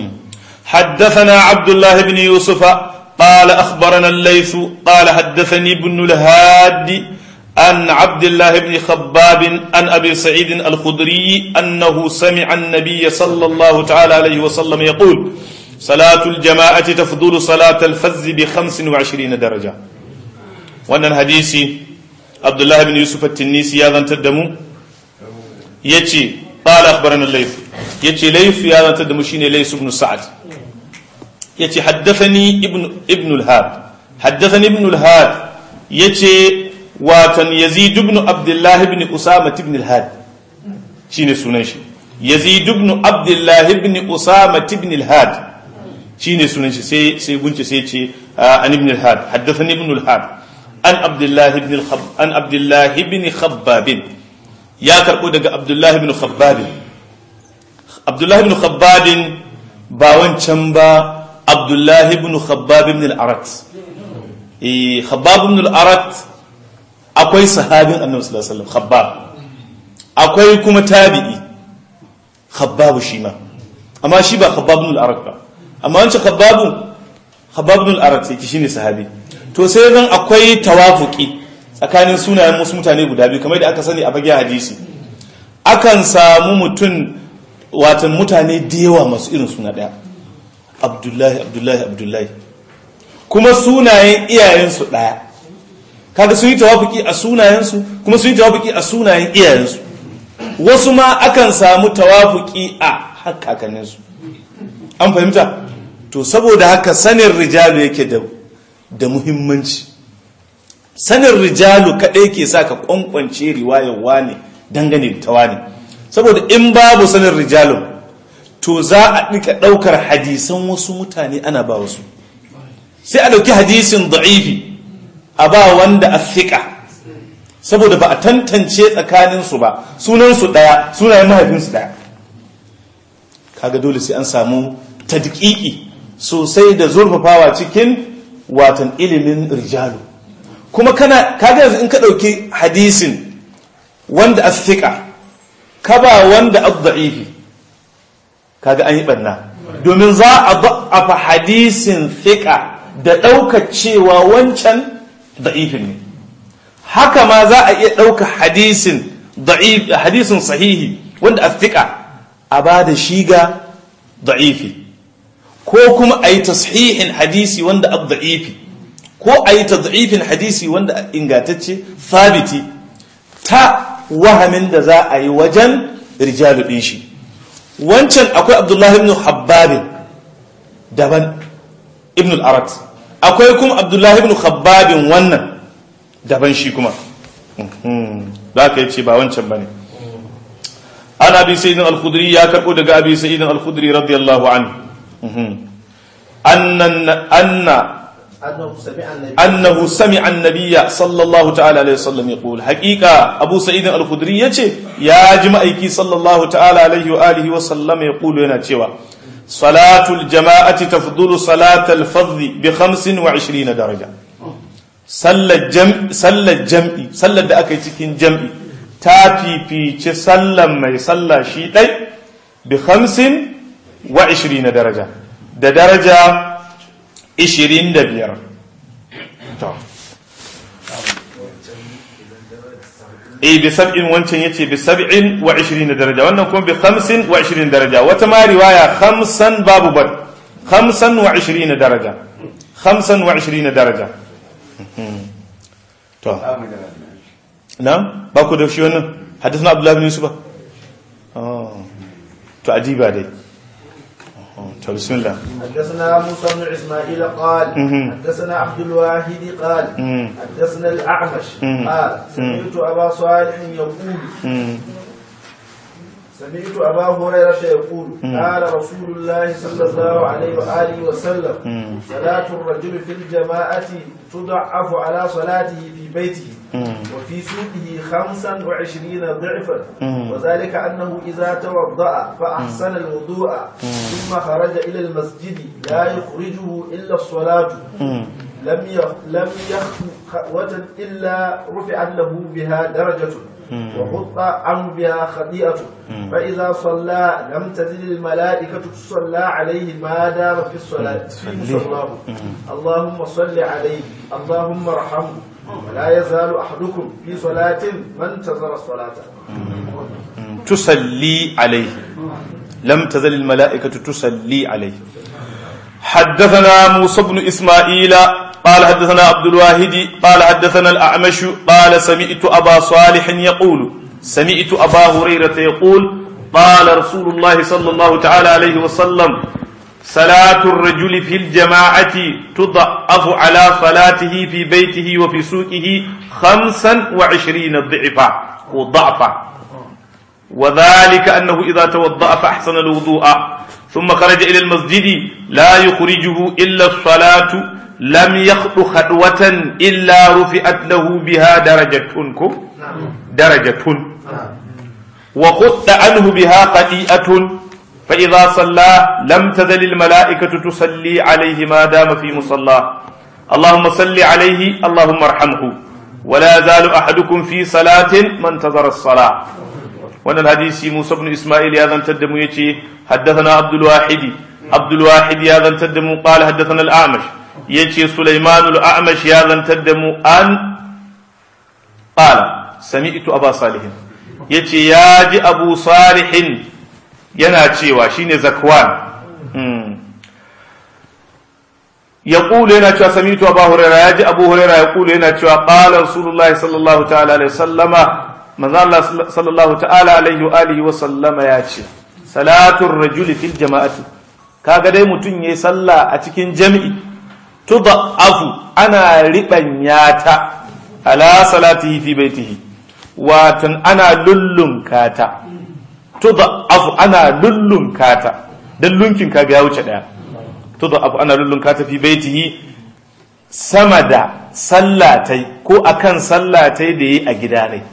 A: حدثنا عبد الله بن يوسف قال أخبرنا الليث قال حدثني ابن الهادي عن عبد الله بن خباب عن أبي سعيد الخدري أنه سمع النبي صلى الله تعالى عليه وسلم يقول صلاة الجماعة تفضل صلاة الفز بخمس وعشرين درجة. وأن الحديث عبد الله بن يوسف التنيسي هذا تدمو يتي قال أخبرنا الليث يتي ليث هذا تدمو شيني ليث بن سعد يتي حدثني ابن ابن الهاد حدثني ابن الهاد يتي واتن يزيد بن عبد الله بن أسامة بن الهاد شيني سننشي يزيد بن عبد الله بن أسامة بن الهاد شيني سننشي سي سي بنتي سي عن ابن الهاد حدثني ابن الهاد عن عبد الله بن الخب عن عبد الله بن خباب يا كربو daga عبد الله بن خباب عبد الله بن خباب ba wancan ba عبد الله بن خباب بن الأرت eh خباب بن الأرت akwai sahabin annabi sallallahu alaihi wasallam khabbab akwai kuma tabi'i khabbab shi ma amma shi ba khabbab ibn al-arat ba amma wancan khabbab khabbab ibn al-arat yake shine sahabi to sai zan akwai tawafuki tsakanin sunayen wasu mutane guda biyu kamar da aka sani a bagiya hadisi akan samu mutun watan mutane da yawa masu irin suna daya abdullahi abdullahi abdullahi kuma sunayen iyayensu daya kaga sun yi tawafuki a sunayensu kuma sun yi tawafuki a sunayen iyayensu wasu ma akan samu tawafuki a hakakanninsu an fahimta to saboda haka sanin rijalu yake da da muhimmanci sanin rijalu kadai ke sa ka kwankwance riwayar wani dangane da tawani saboda in babu sanin rijalu to za a dika daukar hadisan wasu mutane ana ba wasu sai a dauki hadisin da'ifi a ba wanda a fiƙa saboda ba a tantance tsakaninsu ba sunansu ɗaya sunayen mahaifinsu ɗaya kaga dole sai an samu tadqiqi sosai da zurfafawa cikin watan ilimin rijalu kuma kana kaga yanzu in ka ɗauki hadisin wanda a fiƙa ka ba wanda a da'ifi kaga an yi ɓanna domin za a da'afa hadisin fiƙa da ɗaukar cewa wancan da'ifin ne haka ma za a iya ɗauka hadisin da'if hadisin sahihi wanda athiqa a ba da shiga da'ifi ko kuma a yi tashihin hadisi wanda ad-da'ifi ko a yi tad'ifin hadisi wanda ingantacce sabiti ta wahamin da za a yi wajen rijalu din shi wancan akwai abdullahi ibn habbab daban ibn al-arat akwai kuma abdullahi ibn khabbabin wannan daban shi kuma da aka yace ba wancan bane an abi sayyid al-khudri ya karbo daga abi sayyid al-khudri radiyallahu anhu anna anna annahu sami'a an-nabiyya sallallahu ta'ala alaihi wasallam yaqul haqiqa abu sayyid al-khudri yace ya ji ma'aiki sallallahu ta'ala alaihi wa alihi wa sallam yaqulu yana cewa salatul jama'ati tafdulu salatal fadhi bi khamsin wa ishrina daraja sallar jam'i sallar jam'i sallar da aka yi cikin jam'i ta fifice sallar mai sallah shi dai bi khamsin wa ishrina daraja da daraja ishirin da biyar to eh bi sab'in wancan yace bi sab'in wa ishirin daraja wannan kuma bi khamsin wa ishirin daraja wata ma riwaya khamsan babu bad khamsan wa ishirin daraja khamsan wa ishirin daraja to na ba ku da shi wannan hadisin Abdullah ibn Yusuf oh to ajiba dai to bismillah
B: حدثنا موسى بن اسماعيل قال حدثنا عبد الواحد قال حدثنا الاعمش قال سمعت ابا صالح يقول سمعت ابا هريره يقول قال رسول الله صلى الله عليه واله وسلم صلاه الرجل في الجماعه تضعف على صلاته في بيته وفي سوقه خمسا وعشرين ضعفا وذلك أنه إذا توضأ فأحسن الوضوء ثم خرج إلى المسجد لا يخرجه إلا الصلاة لم لم يخطو خطوة إلا رفعت له بها درجة وحط عنه بها خطيئة فإذا صلى لم تزل الملائكة تصلى عليه ما دام في الصلاة في مصلاه اللهم صل عليه اللهم ارحمه ولا يزال أحدكم في صلاة من انتظر الصلاة
A: تصلي عليه لم تزل الملائكة تصلي عليه. حدثنا موسى بن إسماعيل قال حدثنا عبد الواحد قال حدثنا الأعمش قال سمعت أبا صالح يقول سمعت أبا هريرة يقول قال رسول الله صلى الله تعالى عليه وسلم صلاة الرجل في الجماعة تضعف على صلاته في بيته وفي سوقه خمسا وعشرين ضعفا وضعفا وذلك أنه إذا توضأ فأحسن الوضوء ثم خرج إلى المسجد لا يخرجه إلا الصلاة لم يخط خطوة إلا رفعت له بها درجة درجة وخط عنه بها خطيئة فإذا صلى لم تزل الملائكة تصلي عليه ما دام في مصلاه اللهم صل عليه اللهم ارحمه ولا يزال أحدكم في صلاة ما انتظر الصلاة. وانا الحديث موسى بن إسماعيل يا ذن تدمو يتي حدثنا عبد الواحد عبد الواحد يا ذن تدمو قال حدثنا الأعمش يتي سليمان الأعمش يا ذن تدمو أن قال سمعت أبا صالح يتي ياجي أبو صالح yana cewa shine zakwan ya kulu yana cewa samitu abu huraira ya ji abu huraira ya kulu yana cewa qala rasulullahi sallallahu ta'ala alaihi sallama manzo Allah sallallahu ta'ala alaihi wa alihi wa sallama ya ce salatul rajuli fil jama'ati kaga dai mutun yayi sallah a cikin jami'i tudha'afu ana ribanya ta ala salatihi fi baitihi watan ana lullun kata tudha'afu ana lullun kata dan lunkin kaga ya wuce daya tudha'afu ana lullun kata fi baitihi sama da sallatai ko akan sallatai da yi a gida ne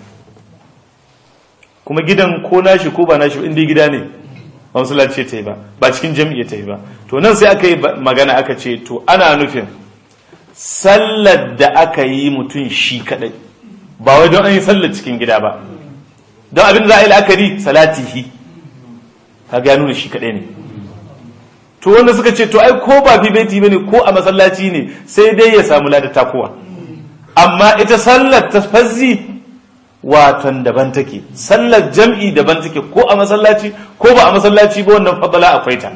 A: kuma gidan ko nashi ko ba nashi inda gida ne ba masallaci ta yi ba ba cikin jami'i ta yi ba to nan sai aka yi magana aka ce to ana nufin sallar da aka yi mutum shi kadai ba wai don an yi sallar cikin gida ba don abin da za a yi la'akari salatihi kaga ya nuna shi kadai ne to wanda suka ce to ai ko ba fi baiti bane ko a masallaci ne sai dai ya samu ladar takowa amma ita sallar tafazzi watan daban take sallar jam'i daban take ko a masallaci ko ba a masallaci ba wannan fadala akwai ta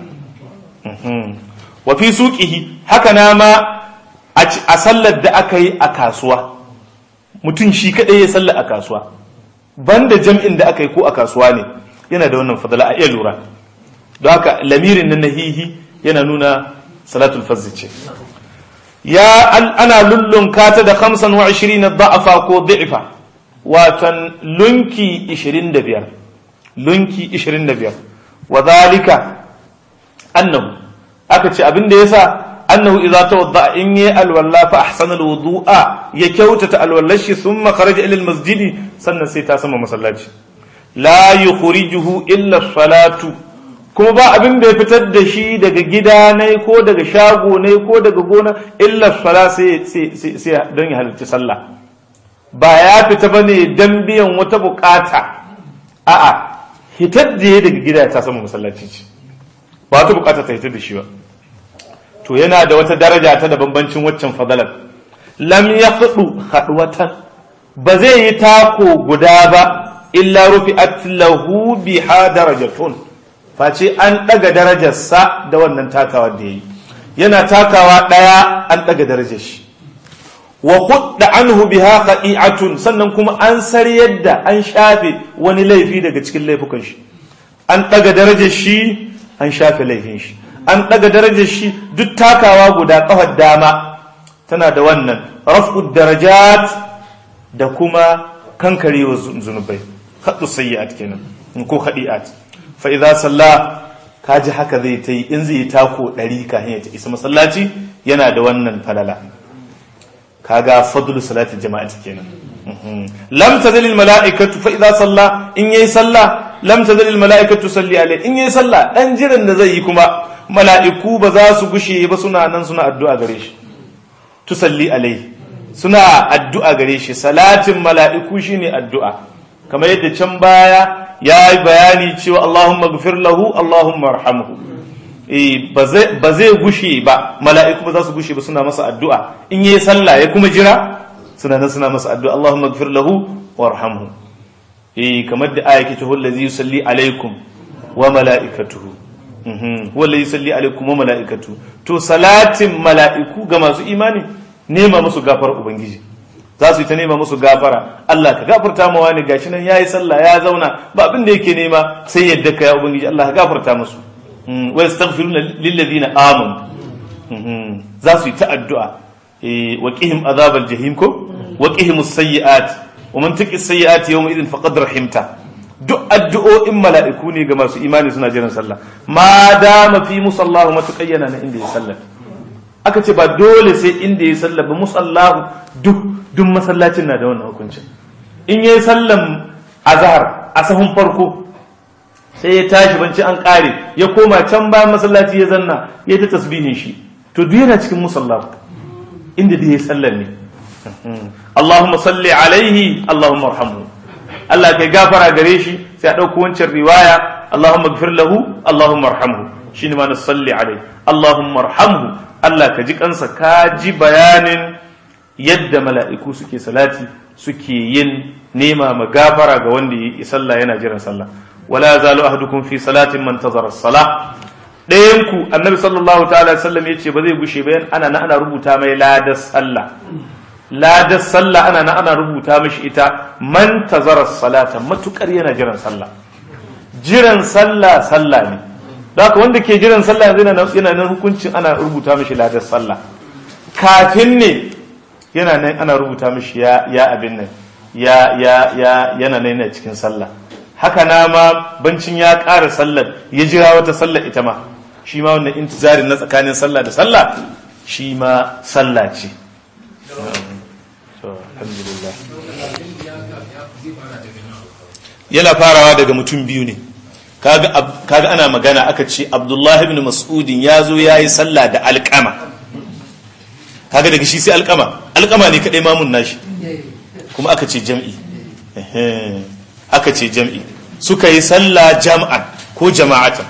A: wa fi suqihi haka na ma a sallar da aka yi a kasuwa mutum shi kadai ya sallar a kasuwa banda jam'in da aka yi ko a kasuwa ne yana da wannan fadala a iya lura don haka lamirin na nahihi yana nuna salatul fazzi ce ya ana lullun kata da hamsin wa ashirin da'afa ko da'ifa watan lunki ishirin da biyar lunki ishirin da biyar wa zalika annahu aka ce abin da yasa annahu idza tawadda in yi alwalla fa ahsana alwudu'a ya kyautata alwallashi thumma kharaja ila almasjid sannan sai ta sama masallaci la yukhrijuhu illa salatu kuma ba abin da ya fitar da shi daga gida ne ko daga shago ne ko daga gona illa sala sai sai sai don ya halarci sallah ba ya fita bane dan biyan wata bukata a'a hitar da ya daga gida ta sama masallaci ce ba wata bukata ta hitar da shi ba to yana da wata daraja ta da bambancin waccan fadalar lam yaqdu khadwatan ba zai yi tako guda ba illa rufi'at lahu biha darajatun face an daga darajarsa da wannan takawa da yayi yana takawa daya an daga darajar shi wa khudda anhu biha qati'atun sannan kuma an sariyar da an shafe wani laifi daga cikin laifukan shi an daga darajar shi an shafe laifin shi an daga darajar shi duk takawa guda kafar dama tana da wannan raf'ud darajat da kuma kankarewa zunubai khaddu sayyi'at kenan ko khadi'at fa idza salla kaji haka zai ta yi in zai tako ɗari kafin ya ta isa masallaci yana da wannan falala kaga fadlu salati jama'ati kenan lam tazal al mala'ikatu fa idza salla in yayi salla lam tazal al mala'ikatu salli alai in yayi salla dan jiran da zai yi kuma mala'iku ba za su gushe ba suna nan suna addu'a gare shi tusalli alai suna addu'a gare shi salatin mala'iku shine addu'a kamar yadda can baya ya yi bayani cewa Allahumma gfir lahu Allahumma arhamhu eh ba zai gushe ba mala'iku ba za su gushe ba suna masa addu'a in yayi sallah ya kuma jira suna nan suna masa addu'a Allahumma gfir lahu warhamhu eh kamar da aya ke cewa allazi yusalli alaikum wa mala'ikatuhu mhm huwa allazi yusalli alaikum wa mala'ikatuhu to salatin mala'iku ga masu imani nema musu gafar ubangiji za su yi ta nema musu gafara Allah ka gafarta ma wani gashi nan yayi sallah ya zauna ba abin da yake nema sai yadda ka ya ubangiji Allah ka gafarta musu wa yastaghfiruna lil ladina amanu za su yi ta addu'a wa qihim azabal jahim ko wa qihim as-sayyi'at wa man taqi as-sayyi'at yawma idhin faqad rahimta duk addu'o'in mala'iku ne ga masu imani suna jiran sallah ma dama fi musallahu matuqayyana na inda ya sallah aka ce ba dole sai inda ya sallah ba musallahu duk duk masallacin na da wannan hukuncin in yayi sallan azhar a sahun farko sai ya tashi banci an kare ya koma can bayan masallaci ya zanna ya ta tasbihin shi to duk yana cikin musallahu inda da yayi sallan ne Allahumma salli alaihi Allahumma arhamhu Allah kai gafara gare shi sai a dauko wancan riwaya Allahumma ighfir lahu Allahumma arhamhu shine ma na salli alaihi Allahumma arhamhu Allah ka ji kansa ka ji bayanin yadda mala'iku suke salati suke yin nema magafara ga wanda yi sallah yana jiran sallah wala zalu ahadukum fi salatin man tazara as-salah dayan ku annabi sallallahu ta'ala sallam yace ba zai gushe bayan ana na ana rubuta mai ladas sallah ladas sallah ana na ana rubuta mishi ita man tazara as-salata matukar yana jiran sallah jiran sallah sallah ne haka wanda ke jiran sallah yanzu yana nan hukuncin ana rubuta mishi ladar sallah kafin ne yana nan ana rubuta mishi ya ya abin nan ya ya ya yana nan yana cikin sallah haka na ma bancin ya ƙara sallar ya jira wata sallar ita ma shi ma wannan intizarin na tsakanin sallah da sallah shi ma sallah ce alhamdulillah yana farawa daga mutum biyu ne kaga ana magana aka ce Abdullah ibn Mas'udin ya zo ya yi sallah da alƙama kaga daga shi sai alƙama alƙama ne kaɗai mamun nashi kuma aka ce jam'i aka ce jam'i suka yi sallah jam'an ko jama'atan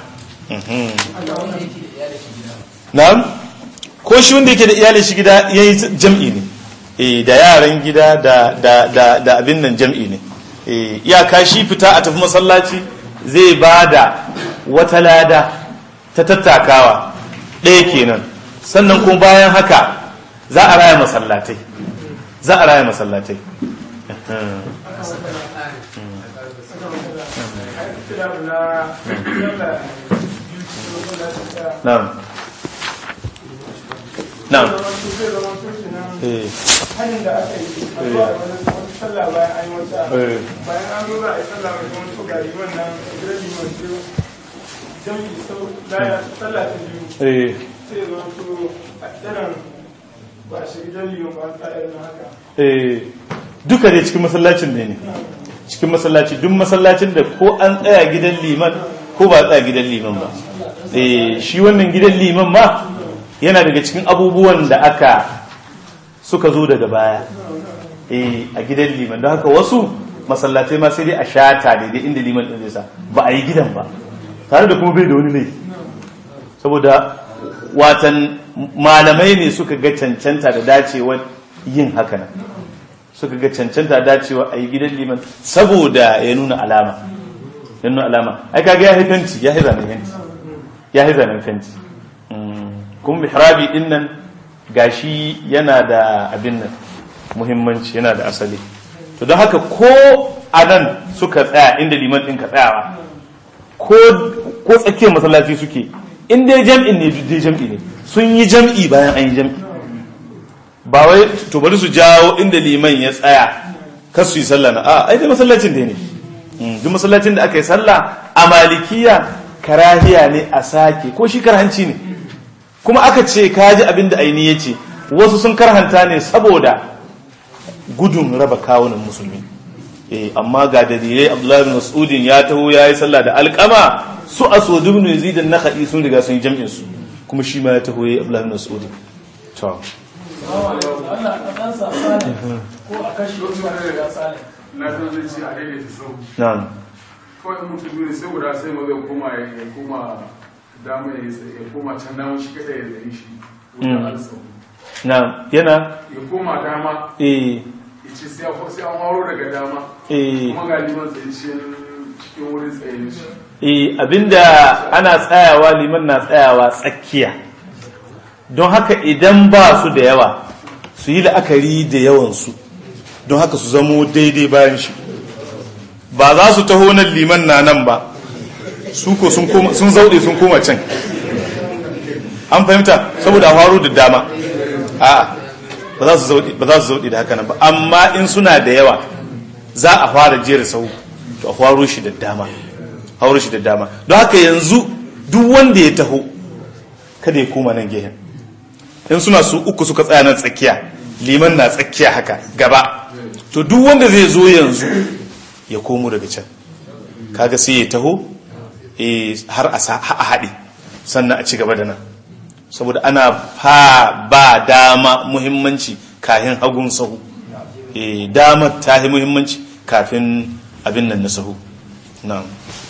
A: na'am ko shi wanda yake da iyalin shi gida yayi jam'i ne eh da yaran gida da da da, da abin nan jam'i ne eh iyaka shi fita a tafi masallaci zai ba da wata lada ta tattakawa ɗaya kenan sannan kuma bayan haka za a raya masallatai za a raya masallatai na'am na'am eh
C: hannun da aka yi a zuwa wani sallah bayan an yi wata bayan an zo za a yi sallah mai wani su gari wannan gidan liman biyu jami'i sau daya sallah ta biyu sai ya zama su a irin ba a shiga gidan liman ba ta irin haka
A: duka dai cikin masallacin ne ne cikin masallaci duk masallacin da ko an tsaya gidan liman ko ba tsaya gidan liman ba shi wannan gidan liman ma yana daga cikin abubuwan da aka suka zo daga baya eh a gidan liman don haka wasu masallatai ma sai dai a shata daidai inda liman din zai sa ba a yi gidan ba tare da kuma bai da wani laifi saboda watan malamai ne suka ga cancanta da dacewa yin haka nan suka ga cancanta da dacewa a yi gidan liman saboda ya nuna alama ya nuna alama ai kaga ya haifanci ya haiza ne fenti ya haiza ne fenti kuma mihrabi din nan gashi yana da abin nan muhimmanci yana da asali to don haka ko a nan suka tsaya inda liman ɗin ka tsayawa ko tsakiyar masallaci suke in dai jam'in ne dai jam'i ne sun yi jam'i bayan an yi jam'i ba wai to bari su jawo inda liman ya tsaya kar su yi sallah na a ai dai masallacin dai ne duk masallacin da aka yi sallah a malikiya karahiya ne a sake ko shi karhanci ne kuma aka ce kaji abin da aini ya ce wasu sun karhanta ne saboda gudun raba kawunan musulmi eh amma ga dalilai Abdullahi bin Mas'udin ya taho yayi sallah da alqama su Aswad ibn Yazid an-Nakhai sun riga sun yi jam'in su kuma shi ma ya taho yayi Abdullahi bin Mas'udin to
C: Allah ka dan sa sale ko a kashi wani wani da sale na san zai ci a daidai sau
A: na'am
C: kawai mutum biyu sai guda sai ma zai koma ya koma dama ya koma can dama shi kada ya zai shi wuta alsa
A: na'am yana
C: ya koma dama
A: eh
C: ce sai an haro daga dama kuma ga liman tsaye cikin wurin tsaye shi
A: eh abinda ana tsayawa liman na tsayawa tsakiya don haka idan ba su da yawa su yi la'akari da yawansu don haka su zamo daidai bayan shi ba za su taho nan liman na nan ba su ko sun zauɗe sun koma can an fahimta saboda haro da dama a'a ba za su zauɗe da haka nan ba amma in suna da yawa za a fara jera sau to a faro shi da dama hauro shi da dama don haka yanzu duk wanda ya taho kada ya koma nan gehen in suna su uku suka tsaya nan tsakiya liman na tsakiya haka gaba to duk wanda zai zo yanzu ya komo daga can kaga sai ya taho har a haɗe sannan a ci gaba da nan saboda ana fa ba dama muhimmanci kafin hagun sahu dama ta yi muhimmanci kafin abin nan na sahu na'am